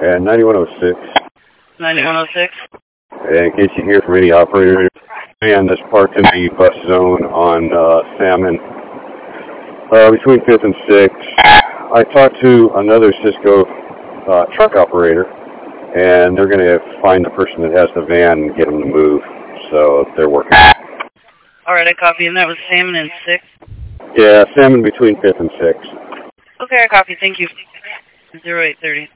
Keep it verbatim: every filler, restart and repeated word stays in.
And ninety-one oh six. ninety-one oh six. And in case you hear from any operator, and that's parked in the bus zone on uh, Salmon uh, between fifth and sixth. I talked to another Cisco uh, truck operator, and they're going to find the person that has the van and get them to move. So they're working. All right, I copy. And that was Salmon and sixth? Yeah, Salmon between fifth and sixth. Okay, I copy. Thank you. zero eight thirty.